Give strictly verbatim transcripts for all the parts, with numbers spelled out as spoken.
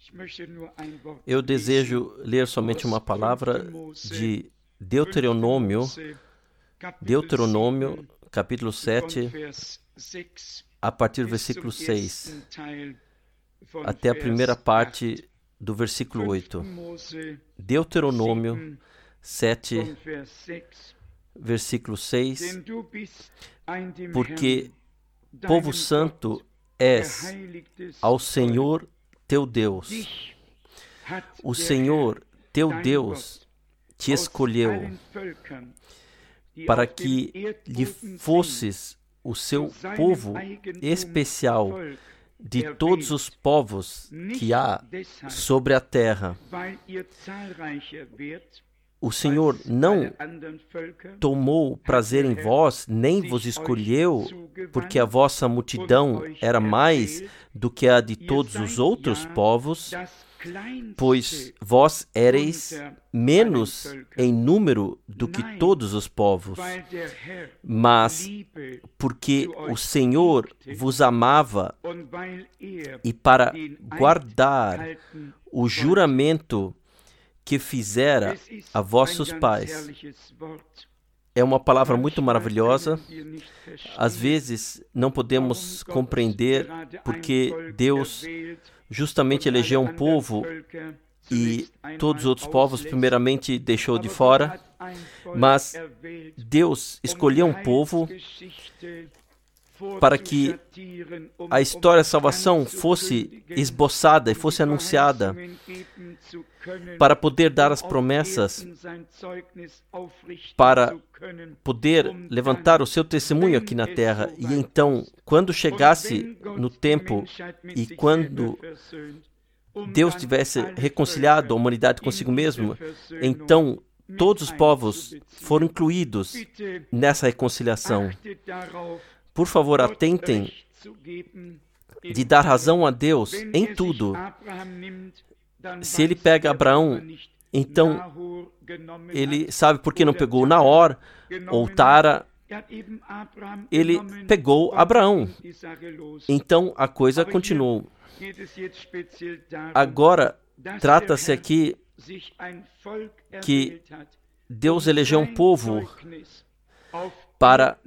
Eu desejo ler somente uma palavra de Deuteronômio, Deuteronômio, capítulo sete, a partir do versículo seis, até a primeira parte do versículo oito. Deuteronômio sete, versículo seis, porque povo santo és ao Senhor teu Deus. O Senhor teu Deus te escolheu para que lhe fosses o seu povo especial de todos os povos que há sobre a terra. O Senhor não tomou prazer em vós, nem vos escolheu, porque a vossa multidão era mais do que a de todos os outros povos, pois vós éreis menos em número do que todos os povos. Mas porque o Senhor vos amava e para guardar o juramento que fizera a vossos pais. É uma palavra muito maravilhosa. Às vezes não podemos compreender porque Deus justamente elegeu um povo e todos os outros povos primeiramente deixou de fora. Mas Deus escolheu um povo para que a história da salvação fosse esboçada e fosse anunciada, para poder dar as promessas, para poder levantar o seu testemunho aqui na terra. E então, quando chegasse no tempo e quando Deus tivesse reconciliado a humanidade consigo mesmo, então todos os povos foram incluídos nessa reconciliação. Por favor, atentem de dar razão a Deus em tudo. Se ele pega Abraão, então ele sabe por que não pegou Naor ou Tara. Ele pegou Abraão. Então a coisa continuou. Agora, trata-se aqui que Deus elegeu um povo para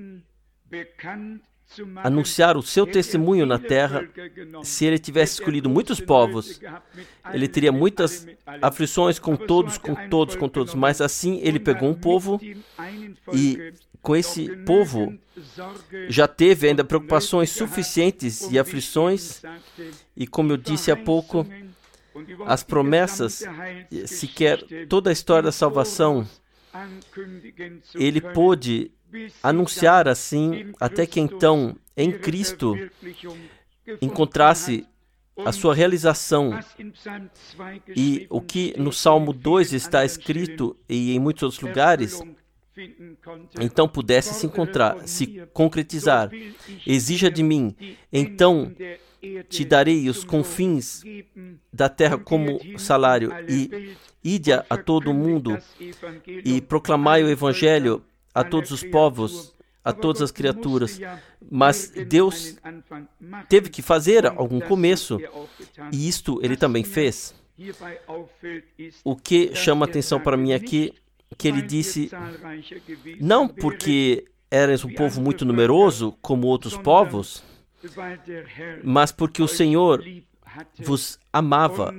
anunciar o seu testemunho na terra. Se ele tivesse escolhido muitos povos, ele teria muitas aflições com todos, com todos, com todos. Mas assim ele pegou um povo e com esse povo já teve ainda preocupações suficientes e aflições. E como eu disse há pouco, as promessas, sequer toda a história da salvação, ele pôde anunciar assim, até que então, em Cristo, encontrasse a sua realização. E o que no Salmo dois está escrito, e em muitos outros lugares, então pudesse se encontrar, se concretizar. Exija de mim, então te darei os confins da terra como salário, e ide a todo o mundo, e proclamai o Evangelho a todos os povos, a todas as criaturas. Mas Deus teve que fazer algum começo, e isto ele também fez. O que chama atenção para mim aqui, que ele disse, não porque eras um povo muito numeroso, como outros povos, mas porque o Senhor vos amava,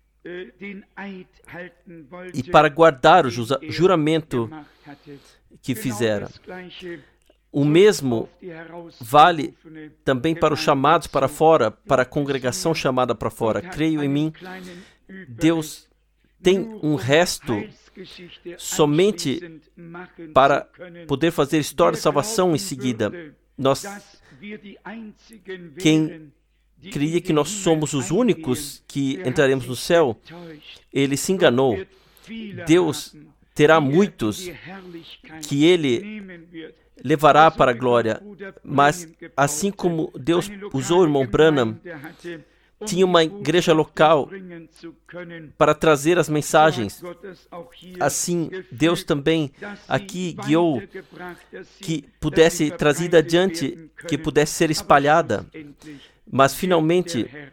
e para guardar o juramento que fizera. O mesmo vale também para os chamados para fora, para a congregação chamada para fora. Creio em mim, Deus tem um resto somente para poder fazer história de salvação em seguida. Nós, quem creia que nós somos os únicos que entraremos no céu, ele se enganou. Deus terá muitos que ele levará para a glória, mas assim como Deus usou o irmão Branham, tinha uma igreja local para trazer as mensagens. Assim, Deus também aqui guiou que pudesse trazer adiante, que pudesse ser espalhada. Mas finalmente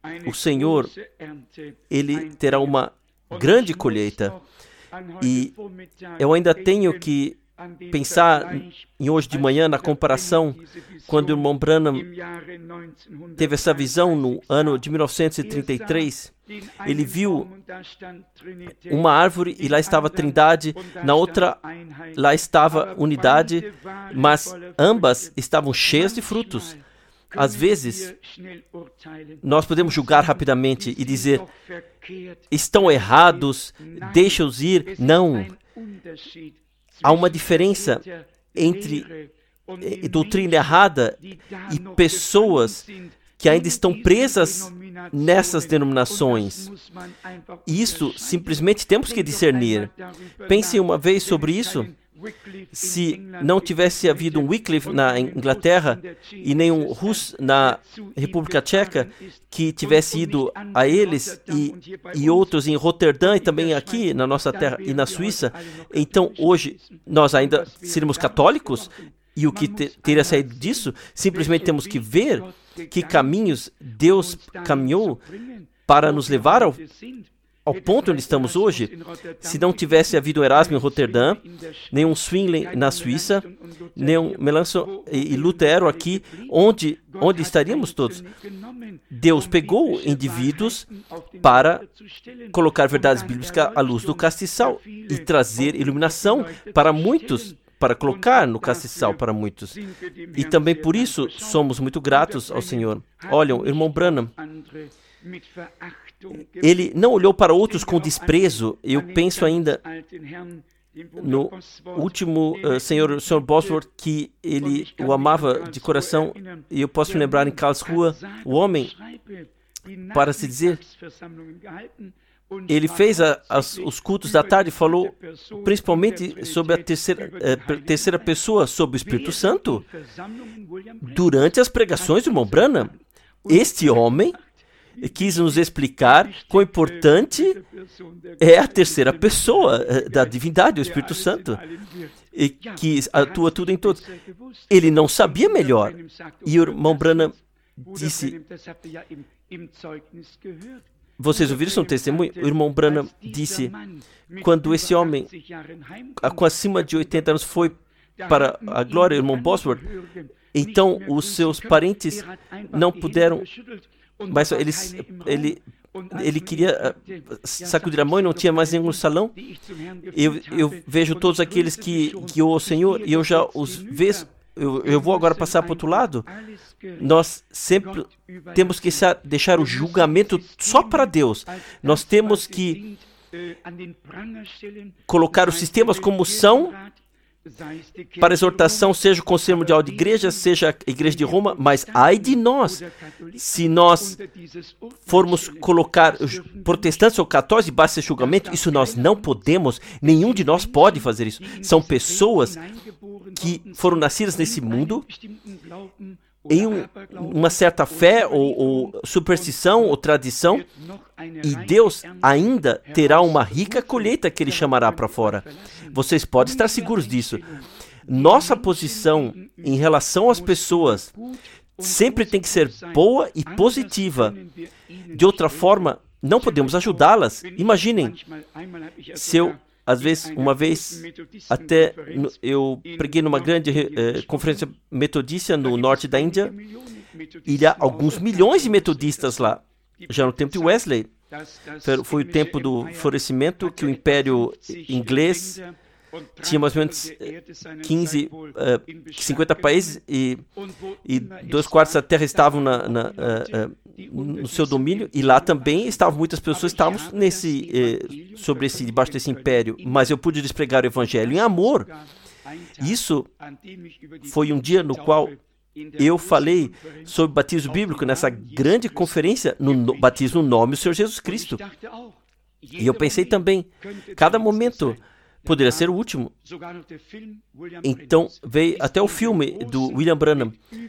o Senhor, Ele terá uma grande colheita. E eu ainda tenho que pensar em hoje de manhã na comparação, quando o irmão Branham teve essa visão no ano de mil novecentos e trinta e três. Ele viu uma árvore e lá estava a Trindade, na outra lá estava unidade, mas ambas estavam cheias de frutos. Às vezes, nós podemos julgar rapidamente e dizer, estão errados, deixa-os ir. Não. Há uma diferença entre doutrina errada e pessoas que ainda estão presas nessas denominações. Isso simplesmente temos que discernir. Pensem uma vez sobre isso. Se não tivesse havido um Wycliffe na Inglaterra e nem um Hus na República Tcheca que tivesse ido a eles e, e outros em Roterdã e também aqui na nossa terra e na Suíça, então hoje nós ainda seríamos católicos? E o que te, teria saído disso? Simplesmente temos que ver que caminhos Deus caminhou para nos levar ao Ao ponto onde estamos hoje. Se não tivesse havido um Erasmo em Roterdã, nem um Zwingli na Suíça, nem um Melanchthon e Lutero aqui, onde, onde estaríamos todos? Deus pegou indivíduos para colocar verdades bíblicas à luz do castiçal e trazer iluminação para muitos, para colocar no castiçal para muitos. E também por isso somos muito gratos ao Senhor. Olham, o irmão Branham, ele não olhou para outros com desprezo. Eu penso ainda no último uh, senhor, o senhor Bosworth, que ele o amava de coração. E eu posso me lembrar em Karlsruhe, o homem, para se dizer, ele fez a, as, os cultos da tarde e falou principalmente sobre a terceira, uh, terceira pessoa, sobre o Espírito Santo. Durante as pregações do irmão Branham, este homem quis nos explicar quão importante é a terceira pessoa da divindade, o Espírito Santo, e que atua tudo em todos. Ele não sabia melhor. E o irmão Branham disse, vocês ouviram isso no testemunho? O irmão Branham disse, quando esse homem com acima de oitenta anos foi para a glória, o irmão Bosworth, então os seus parentes não puderam, mas eles, ele, ele queria sacudir a mão e não tinha mais nenhum salão. Eu, eu vejo todos aqueles que guiou ao Senhor e eu já os vejo. Eu, eu vou agora passar para o outro lado. Nós sempre temos que deixar o julgamento só para Deus. Nós temos que colocar os sistemas como são, para exortação, seja o Conselho Mundial de Igreja, seja a Igreja de Roma, mas ai de nós, se nós formos colocar os protestantes ou católicos debaixo desse julgamento, isso nós não podemos, nenhum de nós pode fazer isso. São pessoas que foram nascidas nesse mundo em um, uma certa fé ou, ou superstição ou tradição, e Deus ainda terá uma rica colheita que Ele chamará para fora. Vocês podem estar seguros disso. Nossa posição em relação às pessoas sempre tem que ser boa e positiva. De outra forma, não podemos ajudá-las. Imaginem, se eu, às vezes, uma vez, até eu preguei numa grande eh, conferência metodista no norte da Índia, e há alguns milhões de metodistas lá. Já no tempo de Wesley, foi o tempo do florescimento, que o Império Inglês tinha mais ou menos quinze, cinquenta países e, e dois quartos da terra estavam na, na, no seu domínio, e lá também estavam muitas pessoas estávamos nesse, sobre esse, debaixo desse império, mas eu pude lhes pregar o evangelho em amor. Isso foi um dia no qual eu falei sobre batismo bíblico nessa grande conferência, no, no batismo no nome do Senhor Jesus Cristo. E eu pensei também, cada momento poderia ser o último. Então veio até o filme do William Branham.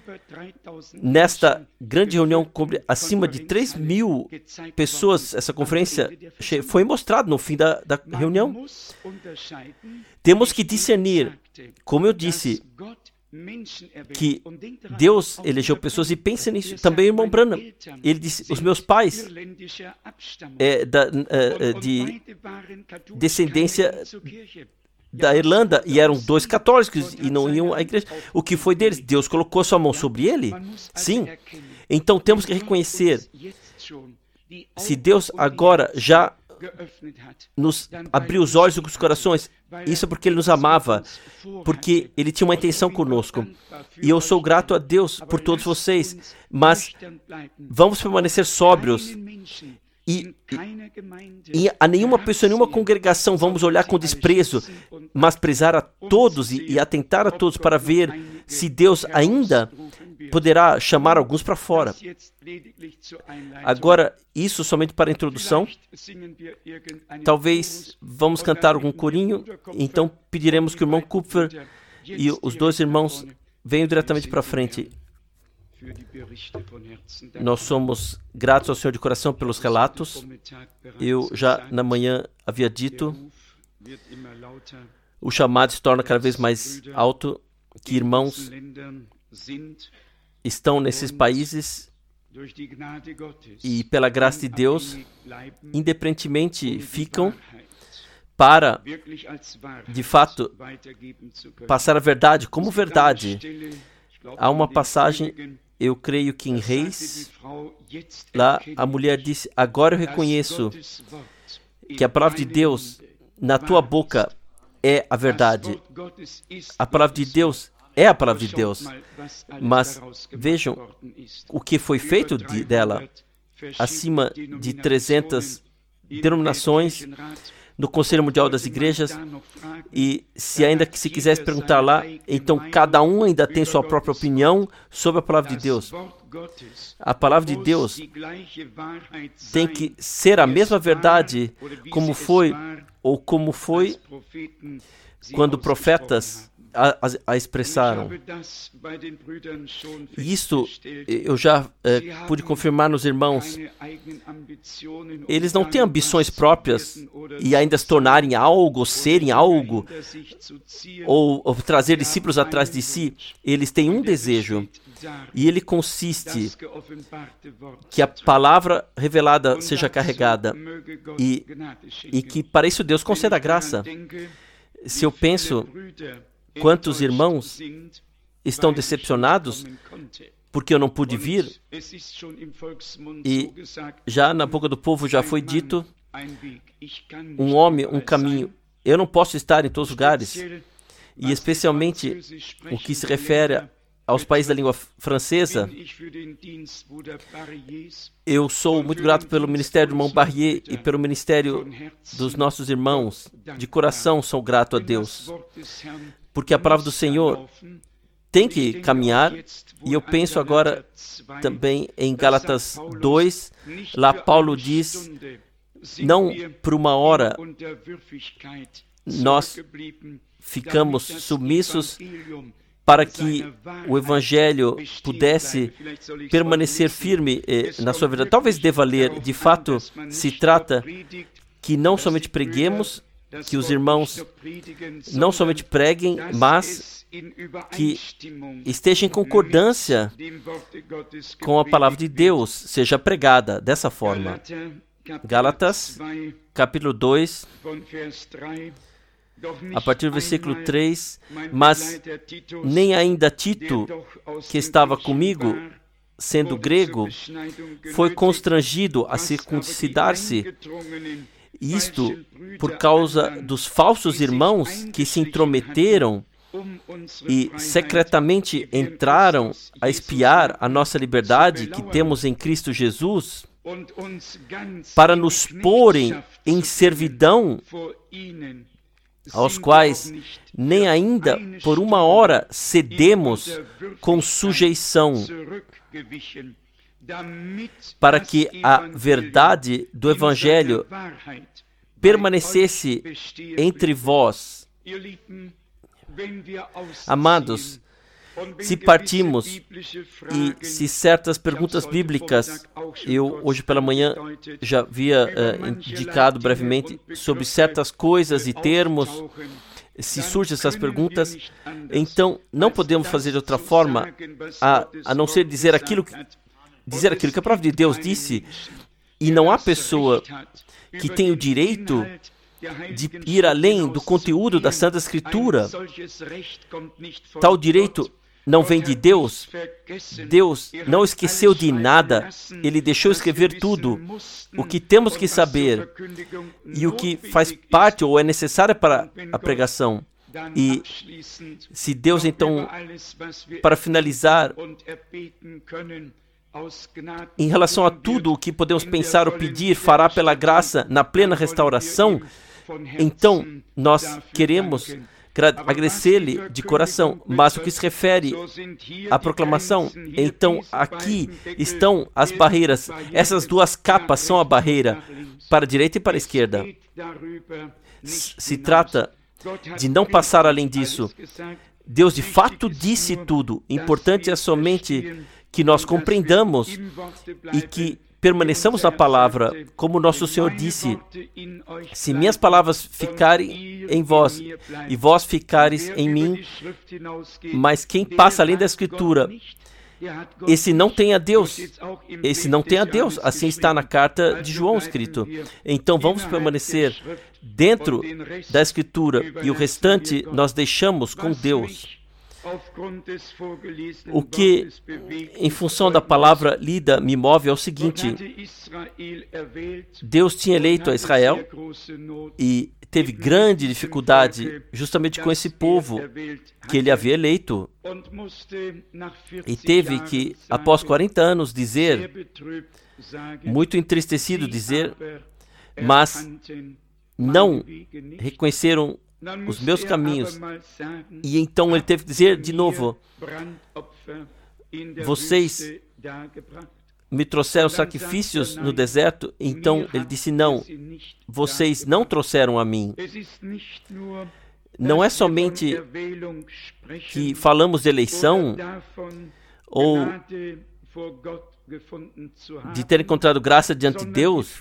Nesta grande reunião, acima de três mil pessoas, essa conferência foi mostrada no fim da, da reunião. Temos que discernir, como eu disse, que Deus elegeu pessoas, e pensa nisso. Também o irmão Branham, ele disse, os meus pais é, da, é, de descendência da Irlanda, e eram dois católicos e não iam à igreja. O que foi deles? Deus colocou sua mão sobre ele? Sim. Então temos que reconhecer, se Deus agora já nos abriu os olhos e os corações, isso é porque Ele nos amava, porque Ele tinha uma intenção conosco. E eu sou grato a Deus por todos vocês, mas vamos permanecer sóbrios. E, e, e a nenhuma pessoa, nenhuma congregação vamos olhar com desprezo, mas prezar a todos e, e atentar a todos para ver se Deus ainda poderá chamar alguns para fora. Agora, isso somente para a introdução. Talvez vamos cantar algum corinho, então pediremos que o irmão Kupfer e os dois irmãos venham diretamente para frente. Nós somos gratos ao Senhor de coração pelos relatos. Eu já na manhã havia dito, o chamado se torna cada vez mais alto, que irmãos estão nesses países e pela graça de Deus, independentemente ficam para, de fato, passar a verdade como verdade. Há uma passagem, eu creio que em Reis, lá a mulher disse, agora eu reconheço que a palavra de Deus na tua boca é a verdade. A palavra de Deus é a palavra de Deus. Mas vejam o que foi feito de, dela. Acima de trezentas denominações no Conselho Mundial das Igrejas, e se ainda que se quisesse perguntar lá, então cada um ainda tem sua própria opinião sobre a palavra de Deus. A palavra de Deus tem que ser a mesma verdade como foi, ou como foi quando profetas a, a, a expressaram. Isso eu já eh, pude confirmar nos irmãos. Eles não têm ambições próprias e ainda se tornarem algo, ou serem algo, ou, ou trazer discípulos atrás de si. Eles têm um desejo, e ele consiste que a palavra revelada seja carregada, e, e que para isso Deus conceda graça. Se eu penso quantos irmãos estão decepcionados porque eu não pude vir, e já na boca do povo já foi dito, um homem, um caminho. Eu não posso estar em todos os lugares, e especialmente o que se refere aos países da língua francesa. Eu sou muito grato pelo ministério do irmão Barrier e pelo ministério dos nossos irmãos. De coração sou grato a Deus, porque a palavra do Senhor tem que caminhar, e eu penso agora também em Gálatas dois, lá Paulo diz, não por uma hora nós ficamos submissos para que o Evangelho pudesse permanecer firme eh, na sua verdade. Talvez deva ler, de fato, se trata que não somente preguemos, que os irmãos não somente preguem, mas que esteja em concordância com a palavra de Deus, seja pregada dessa forma. Gálatas, capítulo dois, a partir do versículo três, mas nem ainda Tito, que estava comigo, sendo grego, foi constrangido a circuncidar-se, isto por causa dos falsos irmãos que se intrometeram e secretamente entraram a espiar a nossa liberdade que temos em Cristo Jesus, para nos porem em servidão, aos quais nem ainda por uma hora cedemos com sujeição, para que a verdade do Evangelho permanecesse entre vós. Amados, se partimos e se certas perguntas bíblicas, eu hoje pela manhã já havia uh, indicado brevemente sobre certas coisas e termos, se surgem essas perguntas, então não podemos fazer de outra forma a, a não ser dizer aquilo, dizer aquilo que a palavra de Deus disse. E não há pessoa que tenha o direito de ir além do conteúdo da Santa Escritura. Tal direito não vem de Deus. Deus não esqueceu de nada. Ele deixou escrever tudo. O que temos que saber e o que faz parte ou é necessário para a pregação. E se Deus, então, para finalizar, em relação a tudo o que podemos pensar ou pedir, fará pela graça na plena restauração, então nós queremos agradecer-lhe de coração. Mas o que se refere à proclamação, então aqui estão as barreiras. Essas duas capas são a barreira para a direita e para a esquerda. Se trata de não passar além disso. Deus de fato disse tudo. Importante é somente que nós compreendamos e que permaneçamos na palavra, como nosso Senhor disse: se minhas palavras ficarem em vós e vós ficares em mim, mas quem passa além da Escritura, esse não tem a Deus, esse não tem a Deus, assim está na carta de João escrito. Então vamos permanecer dentro da Escritura e o restante nós deixamos com Deus. O que, em função da palavra lida, me move é o seguinte: Deus tinha eleito a Israel e teve grande dificuldade justamente com esse povo que ele havia eleito. E teve que, após quarenta anos, dizer, muito entristecido dizer, mas não reconheceram os meus caminhos. E então ele teve que dizer de novo: vocês me trouxeram sacrifícios no deserto. Então ele disse: não, vocês não trouxeram a mim. Não é somente que falamos de eleição ou de ter encontrado graça diante de Deus.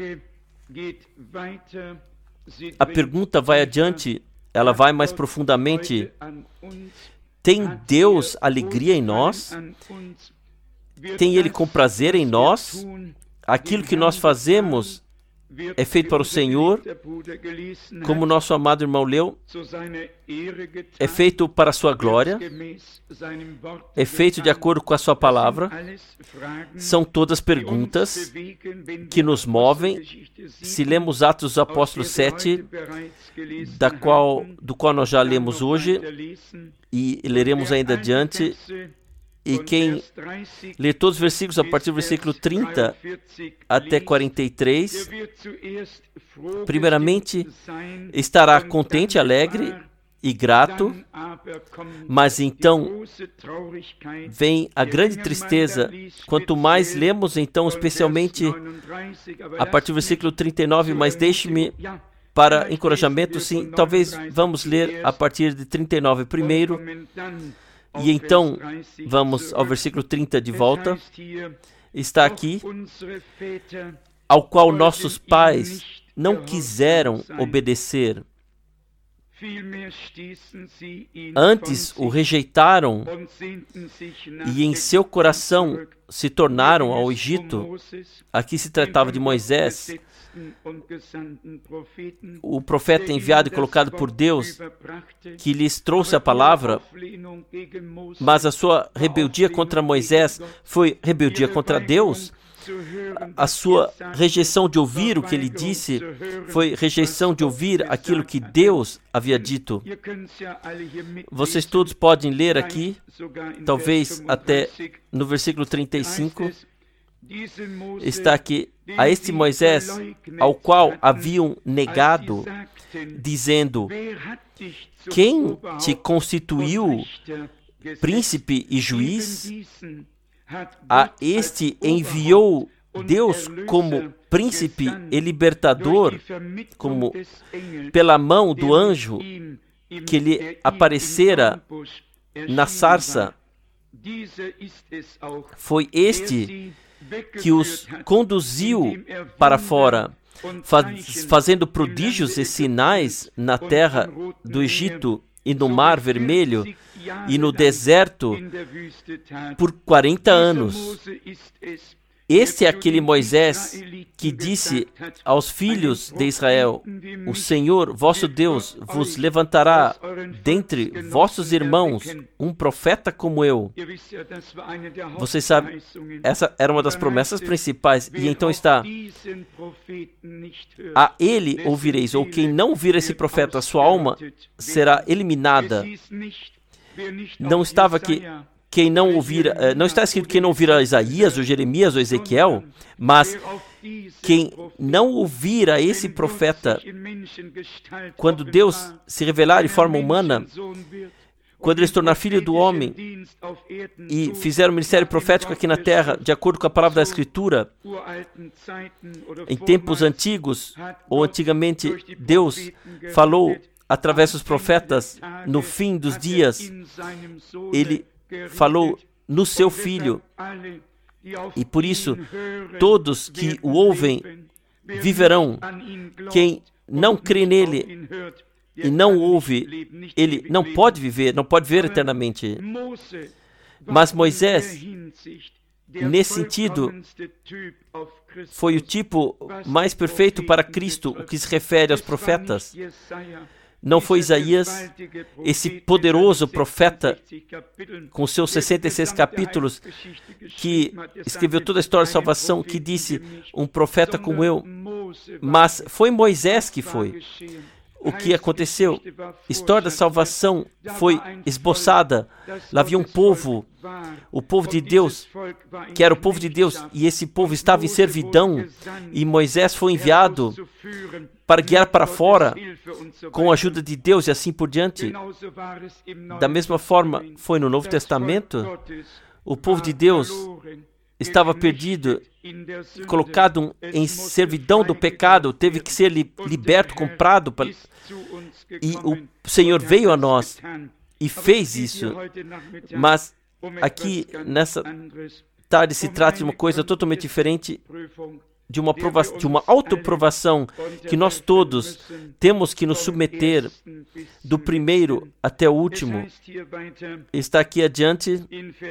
A pergunta vai adiante, ela vai mais profundamente. Tem Deus alegria em nós? Tem Ele com prazer em nós? Aquilo que nós fazemos é feito para o Senhor, como nosso amado irmão leu, é feito para a sua glória, é feito de acordo com a sua palavra. São todas perguntas que nos movem. Se lemos Atos dos Apóstolos sete, da qual, do qual nós já lemos hoje, e leremos ainda adiante, e quem lê todos os versículos a partir do versículo trinta até quarenta e três, primeiramente estará contente, alegre e grato, mas então vem a grande tristeza. Quanto mais lemos, então, especialmente a partir do versículo trinta e nove, mas deixe-me para encorajamento, sim, talvez vamos ler a partir de trinta e nove primeiro, e então vamos ao versículo trinta de volta. Está aqui: ao qual nossos pais não quiseram obedecer, antes o rejeitaram e em seu coração se tornaram ao Egito. Aqui se tratava de Moisés, o profeta enviado e colocado por Deus, que lhes trouxe a palavra, mas a sua rebeldia contra Moisés foi rebeldia contra Deus. A sua rejeição de ouvir o que ele disse foi rejeição de ouvir aquilo que Deus havia dito. Vocês todos podem ler aqui, talvez até no versículo trinta e cinco, está aqui: a este Moisés, ao qual haviam negado, dizendo: quem te constituiu príncipe e juiz? A este enviou Deus como príncipe e libertador, como pela mão do anjo que lhe aparecera na sarça. Foi este que os conduziu para fora. faz, fazendo prodígios e sinais na terra do Egito e no Mar Vermelho e no deserto por quarenta anos. Este é aquele Moisés que disse aos filhos de Israel: o Senhor, vosso Deus, vos levantará dentre vossos irmãos um profeta como eu. Vocês sabem, essa era uma das promessas principais. E então está: a ele ouvireis, ou quem não ouvir esse profeta, a sua alma será eliminada. Não estava aqui... Quem não ouvir, não está escrito quem não ouvir a Isaías, ou Jeremias, ou Ezequiel, mas quem não ouvir a esse profeta, quando Deus se revelar de forma humana, quando ele se tornar filho do homem e fizer o ministério profético aqui na terra, de acordo com a palavra da Escritura, em tempos antigos, ou antigamente, Deus falou através dos profetas, no fim dos dias, ele falou no seu Filho, e por isso todos que o ouvem viverão. Quem não crê nele e não ouve, ele não pode viver, não pode viver eternamente. Mas Moisés, nesse sentido, foi o tipo mais perfeito para Cristo, o que se refere aos profetas. Não foi Isaías, esse poderoso profeta, com seus sessenta e seis capítulos, que escreveu toda a história de salvação, que disse, um profeta como eu, mas foi Moisés que foi. O que aconteceu? A história da salvação foi esboçada. Lá havia um povo, o povo de Deus, que era o povo de Deus, e esse povo estava em servidão, e Moisés foi enviado para guiar para fora, com a ajuda de Deus e assim por diante. Da mesma forma, foi no Novo Testamento, o povo de Deus estava perdido, colocado em servidão do pecado, teve que ser li- liberto, comprado, pra... e o Senhor veio a nós e fez isso. Mas aqui, nessa tarde, se trata de uma coisa totalmente diferente, de uma, prova- de uma autoprovação que nós todos temos que nos submeter, do primeiro até o último. Está aqui adiante,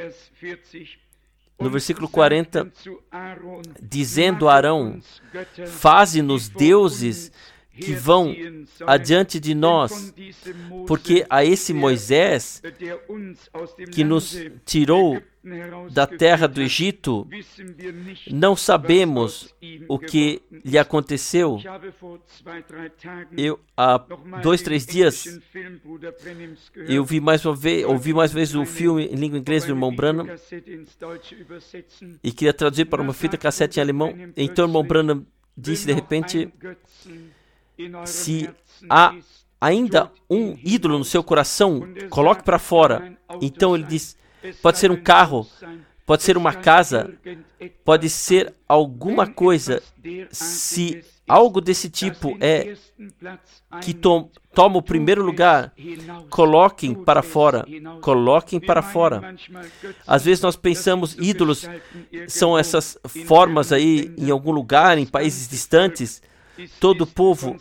no versículo quarenta, dizendo a Arão, faze-nos deuses que vão adiante de nós, porque a esse Moisés, que nos tirou da terra do Egito, não sabemos o que lhe aconteceu. Eu, há dois, três dias, eu vi mais uma vez, ouvi mais uma vez o filme em língua inglesa do irmão Branham e queria traduzir para uma fita cassete em alemão. Então o irmão Branham disse de repente, se há ainda um ídolo no seu coração, coloque para fora. Então ele diz, pode ser um carro, pode ser uma casa, pode ser alguma coisa. Se algo desse tipo é que to toma o primeiro lugar, coloquem para fora, coloquem para fora. Às vezes nós pensamos, ídolos são essas formas aí em algum lugar, em países distantes. Todo o povo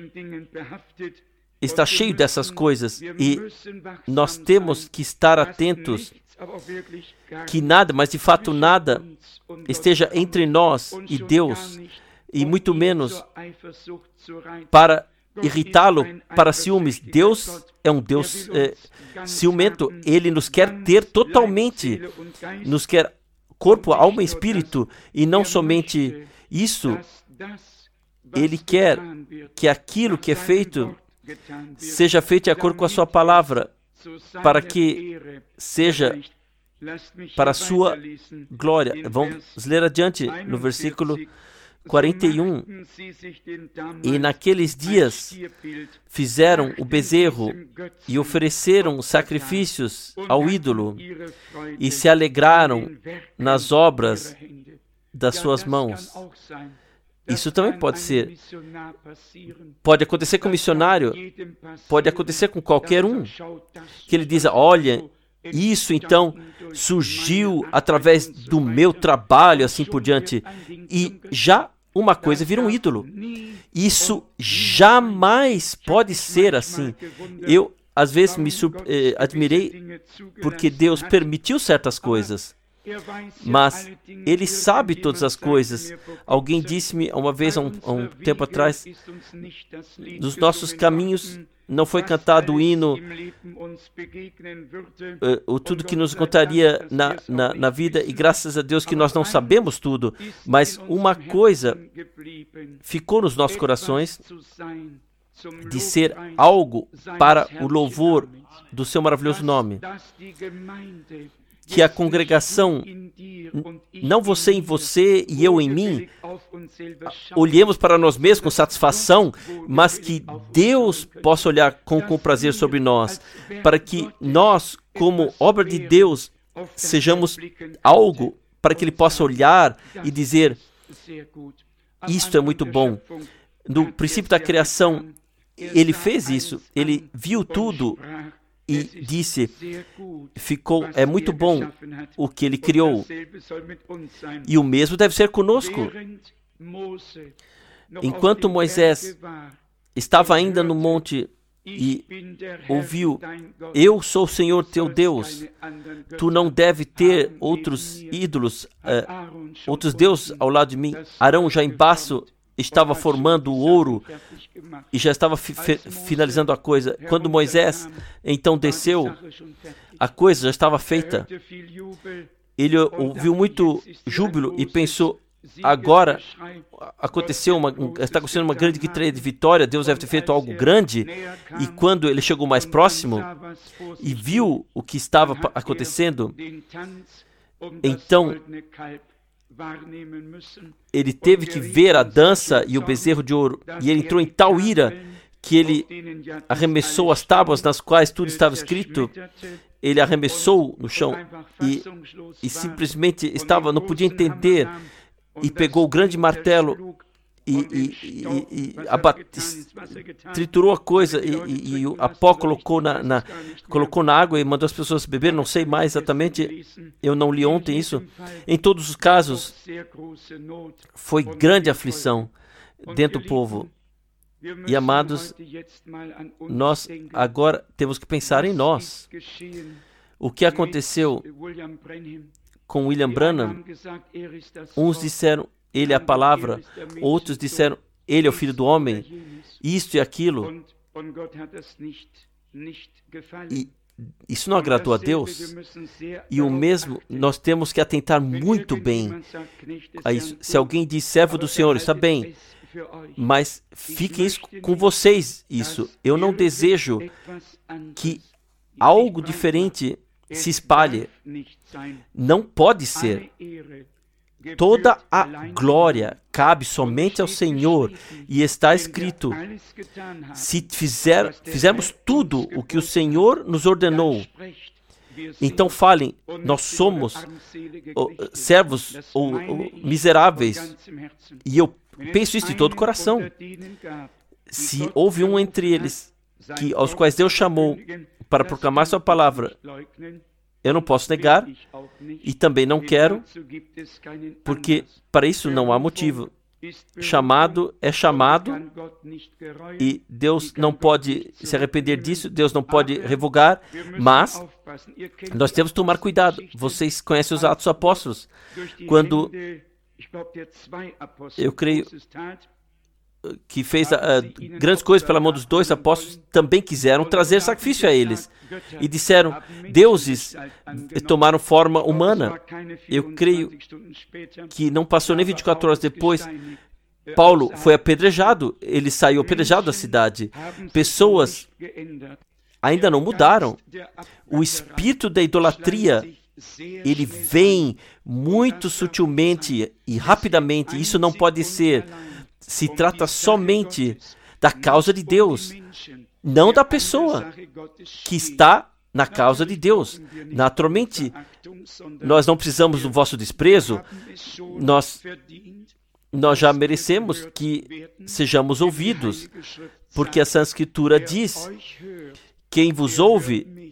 está cheio dessas coisas e nós temos que estar atentos que nada, mas de fato nada, esteja entre nós e Deus, e muito menos para irritá-lo, para ciúmes. Deus é um Deus é, ciumento. Ele nos quer ter totalmente, nos quer corpo, alma e espírito, e não somente isso. Ele quer que aquilo que é feito seja feito de acordo com a sua palavra, para que seja para a sua glória. Vamos ler adiante no versículo quarenta e um. E naqueles dias fizeram o bezerro e ofereceram sacrifícios ao ídolo e se alegraram nas obras das suas mãos. Isso também pode ser. Pode acontecer com o missionário, pode acontecer com qualquer um, que ele diz, olha, isso então surgiu através do meu trabalho, assim por diante, e já uma coisa vira um ídolo. Isso jamais pode ser assim. Eu, às vezes, me eh, admirei porque Deus permitiu certas coisas. Mas Ele sabe todas as coisas. Alguém disse-me uma vez, há um, há um tempo atrás, dos nossos caminhos não foi cantado o hino, uh, o tudo que nos contaria na, na, na vida, e graças a Deus que nós não sabemos tudo, mas uma coisa ficou nos nossos corações, de ser algo para o louvor do seu maravilhoso nome. Que a congregação, não você em você e eu em mim, olhemos para nós mesmos com satisfação, mas que Deus possa olhar com, com prazer sobre nós, para que nós, como obra de Deus, sejamos algo para que Ele possa olhar e dizer: isto é muito bom. No princípio da criação, Ele fez isso, Ele viu tudo e disse, ficou, é muito bom o que Ele criou. E o mesmo deve ser conosco. Enquanto Moisés estava ainda no monte e ouviu: eu sou o Senhor teu Deus, tu não deve ter outros ídolos, uh, outros deuses ao lado de mim. Arão já embaixo estava formando o ouro e já estava fi finalizando a coisa. Quando Moisés então desceu, a coisa já estava feita. Ele ouviu muito júbilo e pensou: agora aconteceu uma, está acontecendo uma grande vitória, Deus deve ter feito algo grande. E quando ele chegou mais próximo e viu o que estava acontecendo, então ele teve que ver a dança e o bezerro de ouro, e ele entrou em tal ira que ele arremessou as tábuas nas quais tudo estava escrito. Ele arremessou no chão e, e simplesmente estava, não podia entender, e pegou o grande martelo e, e, e, e abate, triturou a coisa e, e, e a pó colocou na, na, colocou na água e mandou as pessoas beber. Não sei mais exatamente, eu não li ontem isso. Em todos os casos, foi grande aflição dentro do povo. E amados, nós agora temos que pensar em nós. O que aconteceu com William Branham? Uns disseram: ele é a palavra. Outros disseram: ele é o filho do homem. Isto e aquilo. E isso não agradou a Deus. E o mesmo, nós temos que atentar muito bem a isso. Se alguém diz servo do Senhor, está bem, mas fiquem isso com vocês. Isso. Eu não desejo que algo diferente se espalhe. Não pode ser. Toda a glória cabe somente ao Senhor, e está escrito: se fizer, fizermos tudo o que o Senhor nos ordenou, então falem, nós somos oh, servos ou oh, oh, miseráveis. E eu penso isso de todo o coração. Se houve um entre eles que, aos quais Deus chamou para proclamar sua palavra, eu não posso negar e também não quero, porque para isso não há motivo. Chamado é chamado e Deus não pode se arrepender disso, Deus não pode revogar, mas nós temos que tomar cuidado. Vocês conhecem os Atos dos Apóstolos, quando eu creio que fez uh, grandes coisas pela mão dos dois apóstolos, também quiseram trazer sacrifício a eles. E disseram, deuses tomaram forma humana. Eu creio que não passou nem vinte e quatro horas depois, Paulo foi apedrejado. Ele saiu apedrejado da cidade. Pessoas ainda não mudaram. O espírito da idolatria, ele vem muito sutilmente e rapidamente. Isso não pode ser. Se trata somente da causa de Deus, não da pessoa que está na causa de Deus. Naturalmente, nós não precisamos do vosso desprezo, nós, nós já merecemos que sejamos ouvidos, porque a Santa Escritura diz: quem vos ouve,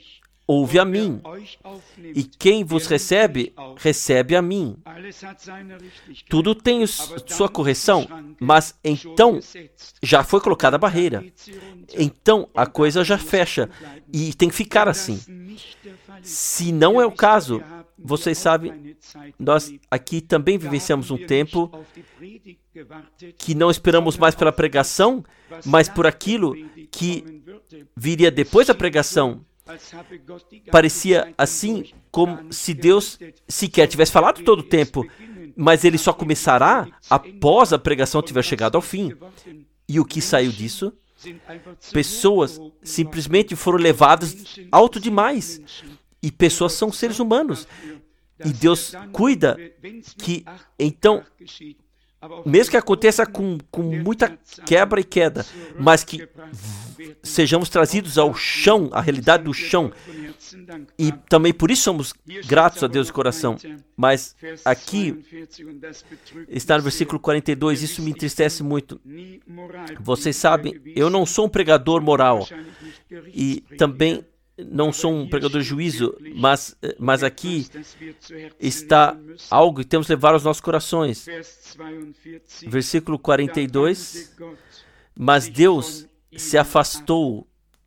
ouve a mim. E quem vos recebe, recebe a mim. Tudo tem sua correção, mas então já foi colocada a barreira. Então a coisa já fecha e tem que ficar assim. Se não é o caso, vocês sabem, nós aqui também vivenciamos um tempo que não esperamos mais pela pregação, mas por aquilo que viria depois da pregação. Parecia assim como se Deus sequer tivesse falado todo o tempo, mas ele só começará após a pregação tiver chegado ao fim. E o que saiu disso? Pessoas simplesmente foram levadas alto demais. E pessoas são seres humanos. E Deus cuida que, então, mesmo que aconteça com, com muita quebra e queda, mas que sejamos trazidos ao chão, à realidade do chão. E também por isso somos gratos a Deus de coração. Mas aqui está no versículo quarenta e dois, isso me entristece muito. Vocês sabem, eu não sou um pregador moral e também não sou um pregador de juízo, mas, mas aqui está algo que temos que levar aos nossos corações. Versículo quarenta e dois, mas Deus se afastou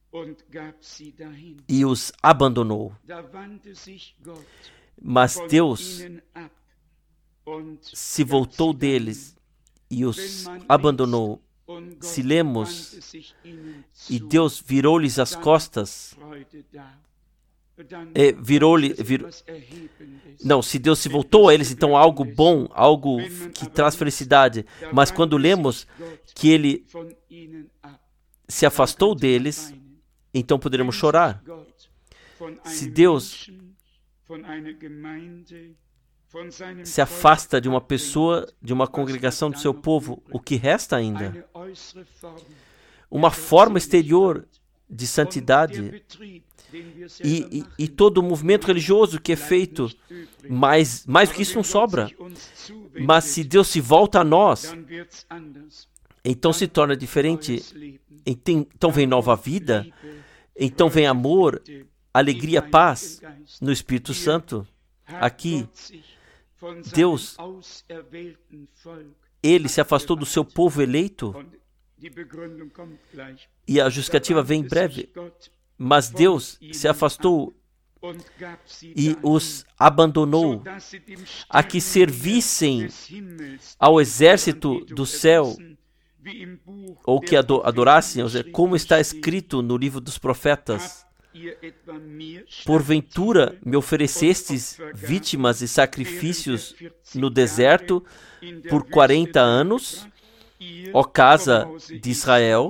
e os abandonou. Mas Deus se voltou deles e os abandonou. Se lemos, e Deus virou-lhes as costas, é, virou-lhe, virou, não, se Deus se voltou a eles, então algo bom, algo que traz felicidade. Mas quando lemos que Ele se afastou deles, então poderemos chorar. Se Deus se afasta de uma pessoa, de uma congregação do seu povo, o que resta ainda? Uma forma exterior de santidade e, e, e todo o movimento religioso que é feito, mas mais do que isso não sobra. Mas se Deus se volta a nós, então se torna diferente. Então vem nova vida, então vem amor, alegria, paz no Espírito Santo. Aqui, Deus, Ele se afastou do seu povo eleito, e a justificativa vem em breve, mas Deus se afastou e os abandonou a que servissem ao exército do céu, ou que adorassem, como está escrito no livro dos profetas. Porventura me oferecestes vítimas e sacrifícios no deserto por quarenta anos, ó casa de Israel?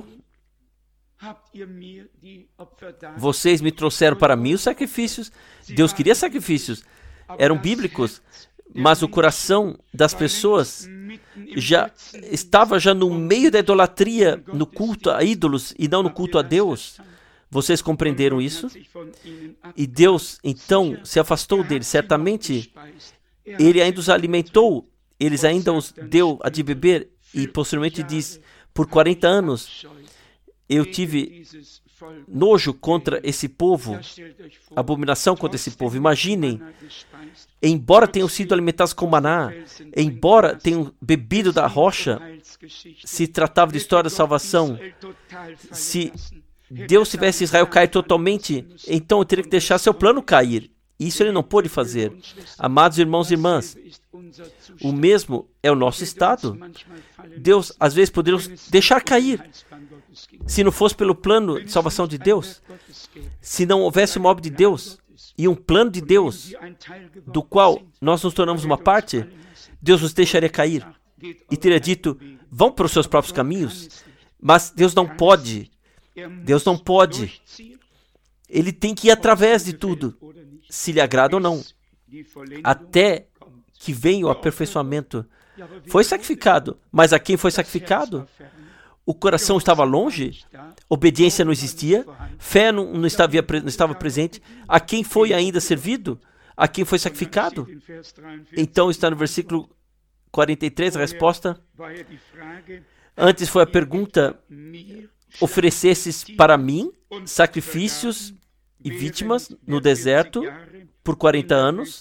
Vocês me trouxeram para mim os sacrifícios. Deus queria sacrifícios, eram bíblicos, mas o coração das pessoas já estava já no meio da idolatria, no culto a ídolos e não no culto a Deus. Vocês compreenderam isso? E Deus, então, se afastou deles. Certamente, Ele ainda os alimentou, eles ainda os deu a de beber, e posteriormente diz, por quarenta anos, eu tive nojo contra esse povo, abominação contra esse povo. Imaginem, embora tenham sido alimentados com maná, embora tenham bebido da rocha, se tratava de história da salvação, se Deus tivesse Israel cair totalmente, então eu teria que deixar seu plano cair. Isso Ele não pôde fazer. Amados irmãos e irmãs, o mesmo é o nosso estado. Deus, às vezes, poderia deixar cair. Se não fosse pelo plano de salvação de Deus, se não houvesse uma obra de Deus e um plano de Deus, do qual nós nos tornamos uma parte, Deus nos deixaria cair e teria dito, vão para os seus próprios caminhos. Mas Deus não pode. Deus não pode. Ele tem que ir através de tudo, se lhe agrada ou não, até que venha o aperfeiçoamento. Foi sacrificado, mas a quem foi sacrificado? O coração estava longe, obediência não existia, fé não, não, estava, não estava presente. A quem foi ainda servido? A quem foi sacrificado? Então está no versículo quarenta e três a resposta. Antes foi a pergunta, oferecesses para mim sacrifícios e vítimas no deserto por quarenta anos.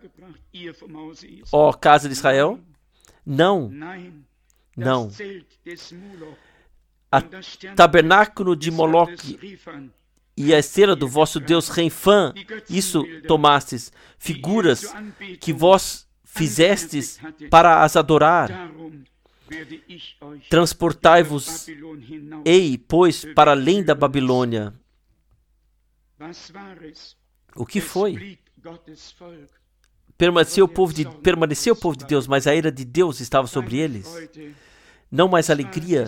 Ó, casa de Israel, não, não. A tabernáculo de Moloque e a estrela do vosso Deus Renfã, isso tomastes, figuras que vós fizestes para as adorar. Transportai-vos, ei, pois, para além da Babilônia. O que foi? Permaneceu o povo de, permaneceu o povo de Deus, mas a ira de Deus estava sobre eles. Não mais alegria.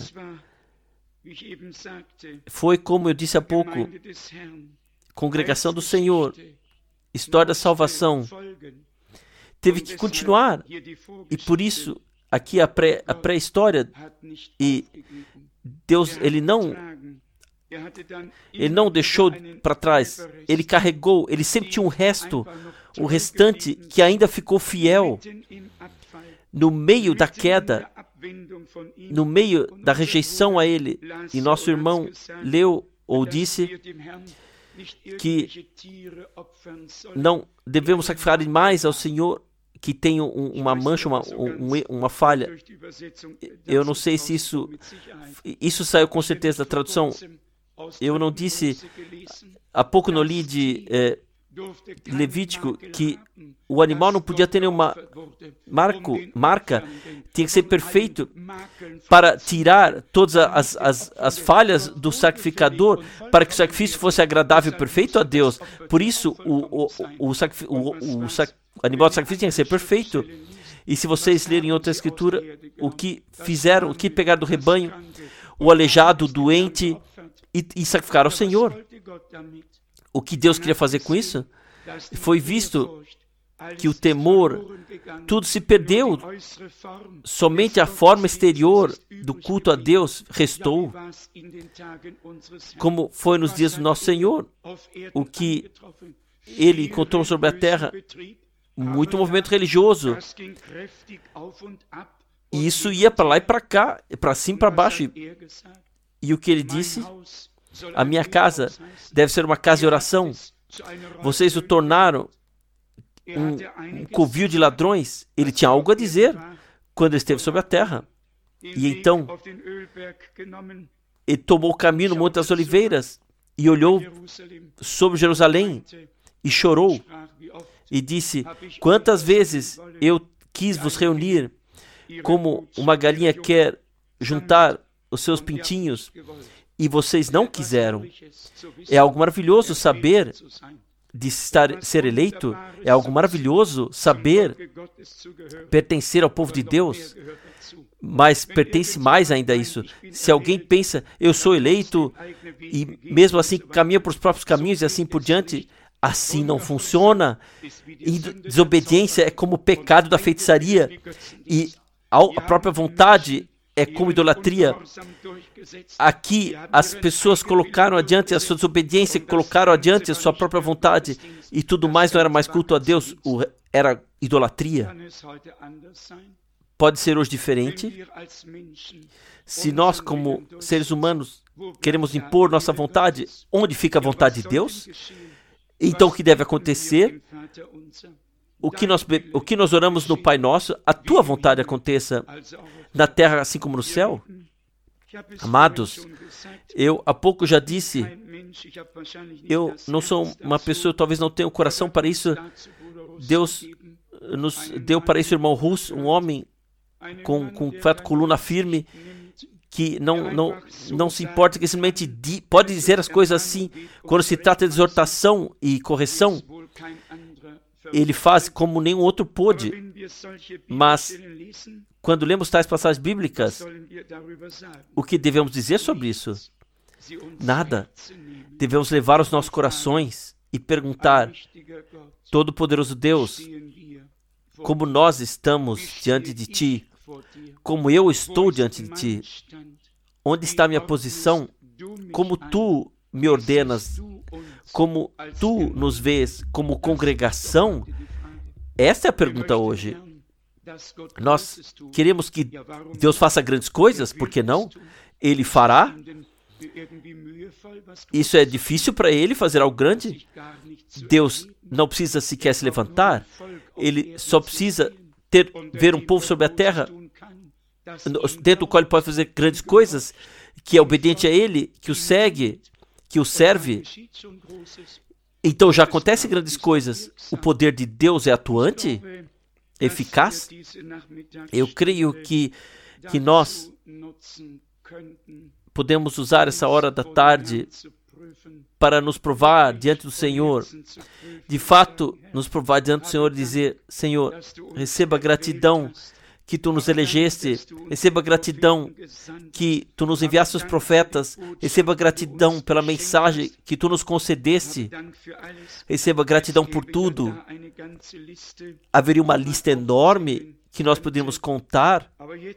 Foi, como eu disse há pouco, congregação do Senhor, história da salvação. Teve que continuar. E por isso, aqui a, pré, a pré-história, e Deus, ele não, ele não deixou para trás. Ele carregou, ele sempre tinha um resto, um restante que ainda ficou fiel. No meio da queda, no meio da rejeição a ele, e nosso irmão leu ou disse que não devemos sacrificar mais ao Senhor que tem um, uma mancha, uma, um, uma falha. Eu não sei se isso isso saiu com certeza da tradução. Eu não disse, há pouco não li de é, Levítico que o animal não podia ter nenhuma marco, marca, tinha que ser perfeito para tirar todas as, as, as falhas do sacrificador, para que o sacrifício fosse agradável e perfeito a Deus. Por isso, o, o, o, o, o sac, animal de sacrifício tinha que ser perfeito. E se vocês lerem outra escritura, o que fizeram, o que pegaram do rebanho, o aleijado, o doente, e, e sacrificaram ao Senhor. O que Deus queria fazer com isso? Foi visto que o temor, tudo se perdeu. Somente a forma exterior do culto a Deus restou, como foi nos dias do nosso Senhor. O que ele encontrou sobre a terra, muito movimento religioso. E isso ia para lá e para cá, para cima e para baixo. E, e o que ele disse? A minha casa deve ser uma casa de oração. Vocês o tornaram um, um covil de ladrões. Ele tinha algo a dizer quando ele esteve sobre a terra. E então, ele tomou o caminho no Monte das Oliveiras e olhou sobre Jerusalém e chorou e disse: quantas vezes eu quis vos reunir como uma galinha quer juntar os seus pintinhos, e vocês não quiseram. É algo maravilhoso saber de estar, ser eleito. É algo maravilhoso saber pertencer ao povo de Deus. Mas pertence mais ainda a isso. Se alguém pensa, eu sou eleito, e mesmo assim caminha por os próprios caminhos e assim por diante, assim não funciona. E desobediência é como o pecado da feitiçaria. E a própria vontade é como idolatria. Aqui as pessoas colocaram adiante a sua desobediência, colocaram adiante a sua própria vontade, e tudo mais não era mais culto a Deus, era idolatria. Pode ser hoje diferente. Se nós, como seres humanos, queremos impor nossa vontade, onde fica a vontade de Deus? Então o que deve acontecer? O que nós, o que nós oramos no Pai Nosso, a tua vontade aconteça na terra assim como no céu. Amados, eu há pouco já disse, eu não sou uma pessoa, talvez não tenha o coração para isso. Deus nos deu para isso o irmão Russo, um homem com, com coluna firme, que não, não, não se importa, que simplesmente di, pode dizer as coisas assim. Quando se trata de exortação e correção, ele faz como nenhum outro pôde. Mas quando lemos tais passagens bíblicas, o que devemos dizer sobre isso? Nada. Devemos levar os nossos corações e perguntar: Todo-Poderoso Deus, como nós estamos diante de Ti, como eu estou diante de Ti, onde está a minha posição, como Tu me ordenas, como Tu nos vês como congregação? Essa é a pergunta hoje. Nós queremos que Deus faça grandes coisas, por que não? Ele fará. Isso é difícil para ele fazer algo grande? Deus não precisa sequer se levantar. Ele só precisa ter, ver um povo sobre a terra, dentro do qual ele pode fazer grandes coisas, que é obediente a ele, que o segue, que o serve. Então já acontecem grandes coisas. O poder de Deus é atuante, eficaz. Eu creio que, que nós podemos usar essa hora da tarde para nos provar diante do Senhor. De fato, nos provar diante do Senhor e dizer: Senhor, receba gratidão que Tu nos elegeste, receba gratidão que Tu nos enviaste os profetas, receba gratidão pela mensagem que Tu nos concedeste, receba gratidão por tudo. Haveria uma lista enorme que nós poderíamos contar,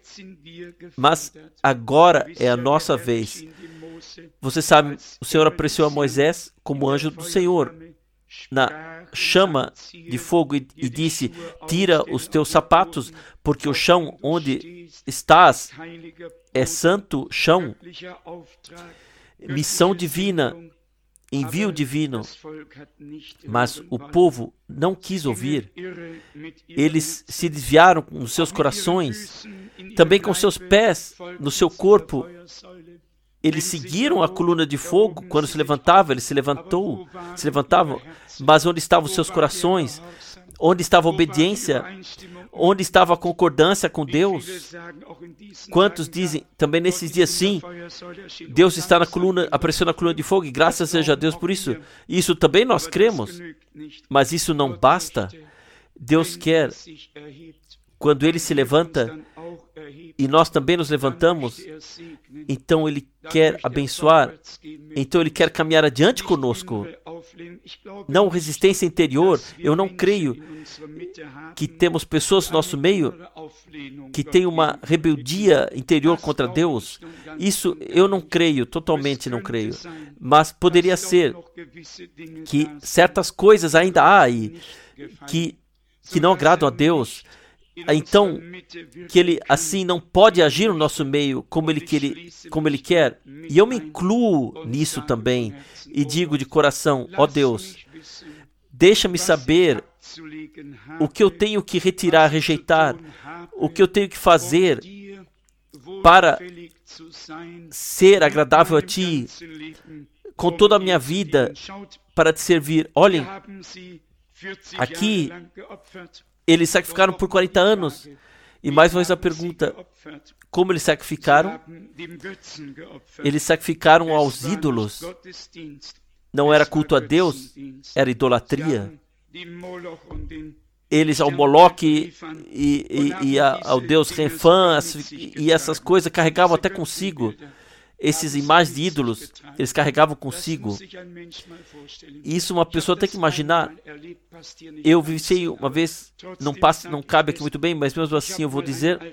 mas agora é a nossa vez. Você sabe, o Senhor apareceu a Moisés como anjo do Senhor na chama de fogo e, e disse: tira os teus sapatos, porque o chão onde estás é santo chão. Missão divina, envio divino. Mas o povo não quis ouvir. Eles se desviaram com os seus corações, também com seus pés no seu corpo. Eles seguiram a coluna de fogo quando se levantava, ele se levantou, se levantavam, mas onde estavam os seus corações? Onde estava a obediência? Onde estava a concordância com Deus? Quantos dizem também nesses dias, sim, Deus está na coluna, apareceu na coluna de fogo e graças seja a Deus por isso. Isso também nós cremos, mas isso não basta. Deus quer, quando Ele se levanta, e nós também nos levantamos, então Ele quer abençoar, então Ele quer caminhar adiante conosco. Não resistência interior. Eu não creio que temos pessoas no nosso meio que têm uma rebeldia interior contra Deus. Isso eu não creio, totalmente não creio. Mas poderia ser que certas coisas ainda há aí que, que não agradam a Deus. Então, que Ele assim não pode agir no nosso meio como ele, que ele, como ele quer. E eu me incluo nisso também e digo de coração: ó Deus, deixa-me saber o que eu tenho que retirar, rejeitar, o que eu tenho que fazer para ser agradável a Ti com toda a minha vida, para Te servir. Olhem, aqui eles sacrificaram por quarenta anos. E mais uma vez a pergunta: como eles sacrificaram? Eles sacrificaram aos ídolos. Não era culto a Deus, era idolatria. Eles ao Moloque e, e, e a, ao Deus Renfã e essas coisas carregavam até consigo. Essas imagens de ídolos, eles carregavam consigo. Isso uma pessoa tem que imaginar. Eu vivenciei uma vez, não, passa, não cabe aqui muito bem, mas mesmo assim eu vou dizer.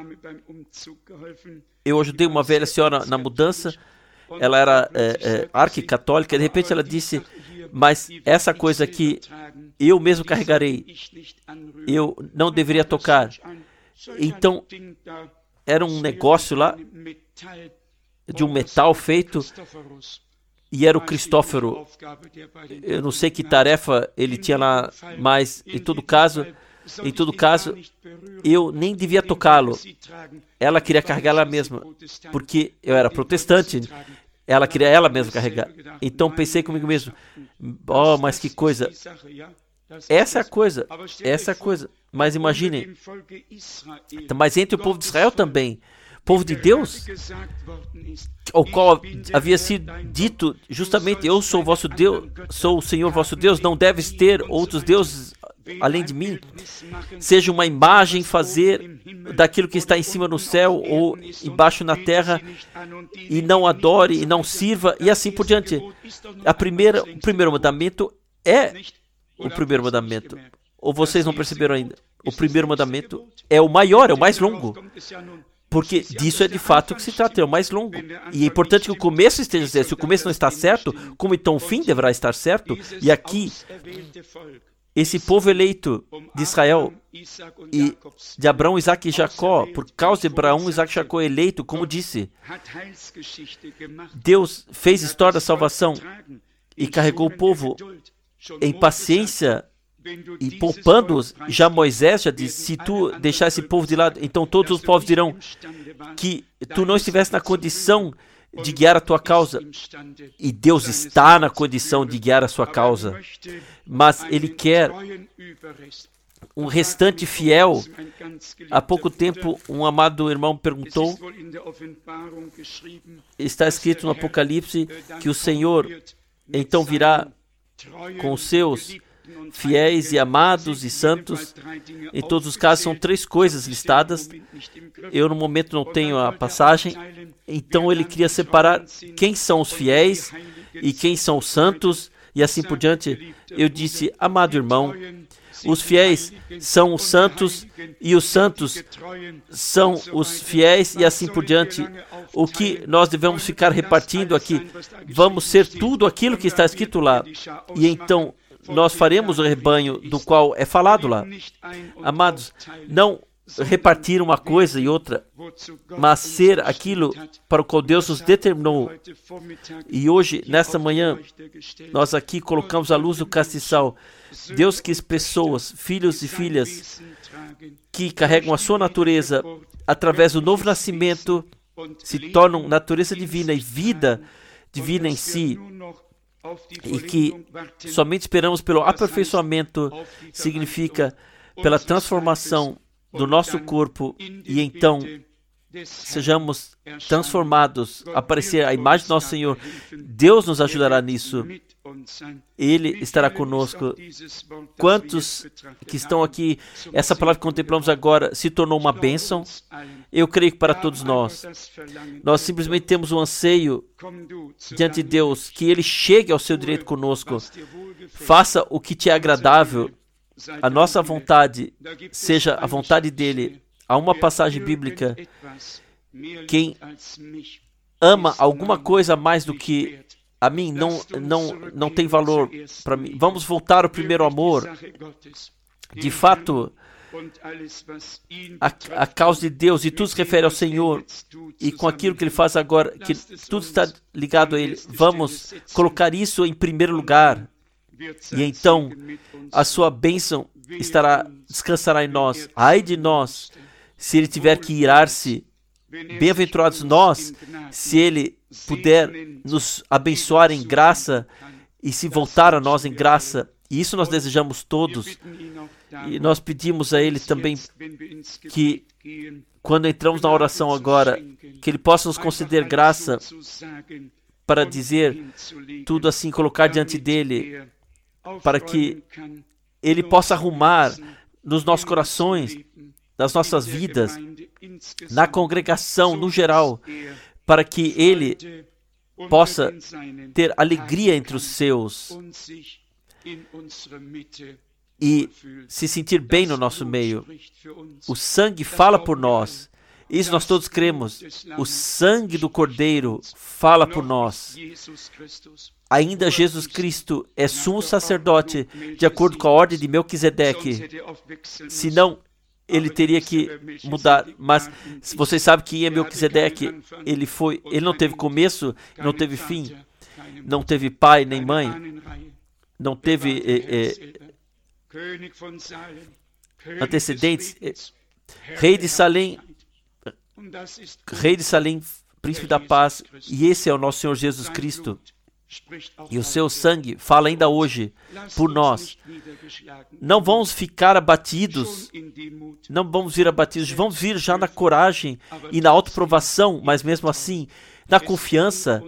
Eu ajudei uma velha senhora na mudança. Ela era é, é, arquicatólica. De repente ela disse: mas essa coisa aqui eu mesmo carregarei. Eu não deveria tocar. Então, era um negócio lá de um metal feito, e era o Cristóforo. Eu não sei que tarefa ele tinha lá, mas em todo caso, em todo caso, eu nem devia tocá-lo. Ela queria carregar ela mesma, porque eu era protestante. Ela queria ela mesma carregar. Então pensei comigo mesmo: oh, mas que coisa! Essa é a coisa, essa é a coisa. Mas imaginem, mas entre o povo de Israel também, povo de Deus, ao qual havia sido dito justamente: eu sou o vosso Deus, sou o Senhor vosso Deus, não deves ter outros deuses além de mim. Seja uma imagem fazer daquilo que está em cima no céu ou embaixo na terra, e não adore e não sirva, e assim por diante. A primeira, o primeiro mandamento é o primeiro mandamento. Ou vocês não perceberam ainda? O primeiro mandamento é o maior, é o mais longo. Porque disso é de fato que se trata, é o mais longo. E é importante que o começo esteja certo. Se o começo não está certo, como então o fim deverá estar certo? E aqui, esse povo eleito de Israel e de Abraão, Isaac e Jacó, por causa de Abraão, Isaac e Jacó eleito, como disse, Deus fez história da salvação e carregou o povo em paciência e poupando-os. Já Moisés já disse, se tu deixar esse povo de lado, então todos os povos dirão que tu não estivesse na condição de guiar a tua causa. E Deus está na condição de guiar a sua causa. Mas Ele quer um restante fiel. Há pouco tempo, um amado irmão perguntou, está escrito no Apocalipse que o Senhor então virá com os seus fiéis e amados e santos. Em todos os casos, são três coisas listadas. Eu, no momento, não tenho a passagem. Então, ele queria separar quem são os fiéis e quem são os santos, e assim por diante. Eu disse, amado irmão, os fiéis são os santos e os santos são os fiéis, e assim por diante. O que nós devemos ficar repartindo aqui, vamos ser tudo aquilo que está escrito lá. E então, nós faremos o rebanho do qual é falado lá. Amados, não repartir uma coisa e outra, mas ser aquilo para o qual Deus nos determinou. E hoje, nesta manhã, nós aqui colocamos a luz do castiçal. Deus quis pessoas, filhos e filhas, que carregam a sua natureza através do novo nascimento, se tornam natureza divina e vida divina em si, e que somente esperamos pelo aperfeiçoamento, significa pela transformação do nosso corpo, e então sejamos transformados, aparecer a imagem do nosso Senhor. Deus nos ajudará nisso. Ele estará conosco. Quantos que estão aqui, essa palavra que contemplamos agora se tornou uma bênção? Eu creio que para todos nós. Nós simplesmente temos um anseio diante de Deus, que Ele chegue ao seu direito conosco. Faça o que te é agradável. A nossa vontade seja a vontade dEle. Há uma passagem bíblica: quem ama alguma coisa mais do que a mim não, não, não tem valor para mim. Vamos voltar ao primeiro amor. De fato, a, a causa de Deus, e tudo se refere ao Senhor, e com aquilo que Ele faz agora, que tudo está ligado a Ele. Vamos colocar isso em primeiro lugar, e então a sua bênção estará, descansará em nós. Ai de nós, se Ele tiver que irar-se. Bem-aventurados nós, se Ele puder nos abençoar em graça e se voltar a nós em graça. E isso nós desejamos todos. E nós pedimos a Ele também que, quando entramos na oração agora, que Ele possa nos conceder graça para dizer tudo assim, colocar diante dEle, para que Ele possa arrumar nos nossos corações, nas nossas vidas, na congregação, no geral, para que Ele possa ter alegria entre os seus e se sentir bem no nosso meio. O sangue fala por nós. Isso nós todos cremos. O sangue do Cordeiro fala por nós. Ainda Jesus Cristo é sumo sacerdote, de acordo com a ordem de Melquisedeque. Senão, ele teria que mudar. Mas vocês sabem que em Melquisedeque, ele foi, ele não teve começo, não teve fim, não teve pai nem mãe, não teve é, é, antecedentes. É, rei de Salém, Rei de Salém, príncipe da paz, e esse é o nosso Senhor Jesus Cristo. E o seu sangue fala ainda hoje por nós. Não vamos ficar abatidos, não vamos vir abatidos, vamos vir já na coragem e na autoprovação, mas mesmo assim, na confiança.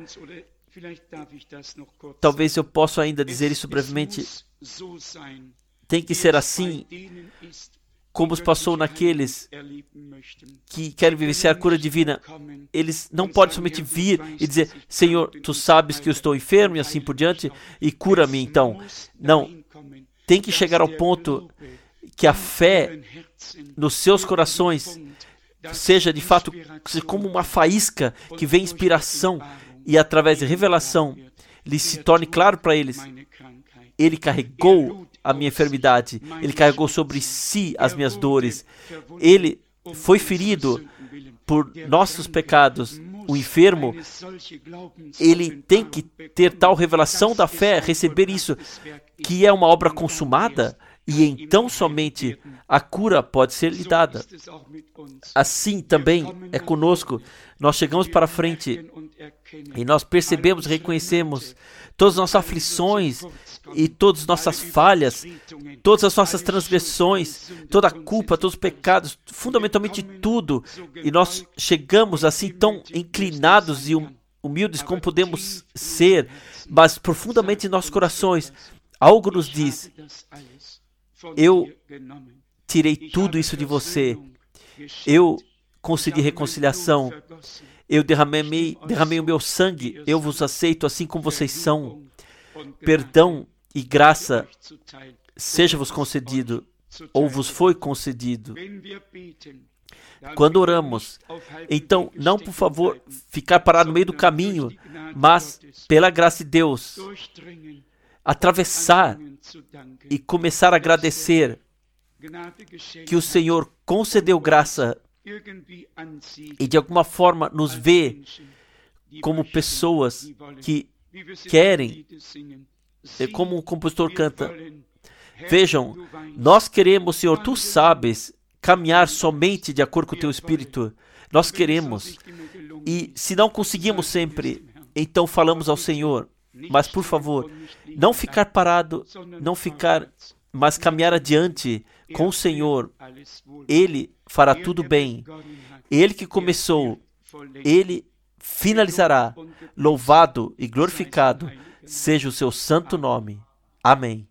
Talvez eu possa ainda dizer isso brevemente. Tem que ser assim, como se passou naqueles que querem vivenciar a cura divina. Eles não podem somente vir e dizer: Senhor, Tu sabes que eu estou enfermo e assim por diante, e cura-me então. Não, tem que chegar ao ponto que a fé nos seus corações seja de fato como uma faísca que vem inspiração, e através de revelação lhe se torne claro para eles: Ele carregou a minha enfermidade. Ele carregou sobre si as minhas dores. Ele foi ferido por nossos pecados. O enfermo, ele tem que ter tal revelação da fé, receber isso, que é uma obra consumada, e então somente a cura pode ser lhe dada. Assim também é conosco. Nós chegamos para frente e nós percebemos, reconhecemos todas as nossas aflições e todas as nossas falhas, todas as nossas transgressões, toda a culpa, todos os pecados, fundamentalmente tudo. E nós chegamos assim tão inclinados e humildes como podemos ser, mas profundamente em nossos corações, algo nos diz: eu tirei tudo isso de você. Eu concedi reconciliação. Eu derramei, derramei o meu sangue. Eu vos aceito assim como vocês são. Perdão e graça seja-vos concedido, ou vos foi concedido. Quando oramos, então, não, por favor, ficar parado no meio do caminho, mas, pela graça de Deus, atravessar e começar a agradecer que o Senhor concedeu graça e de alguma forma nos vê como pessoas que querem, como o compositor canta, vejam, nós queremos, Senhor, tu sabes, caminhar somente de acordo com o teu Espírito. Nós queremos, e se não conseguimos sempre, então falamos ao Senhor, mas por favor, não ficar parado, não ficar, mas caminhar adiante com o Senhor. Ele fará tudo bem. Ele que começou, Ele finalizará. Louvado e glorificado seja o seu santo nome. Amém.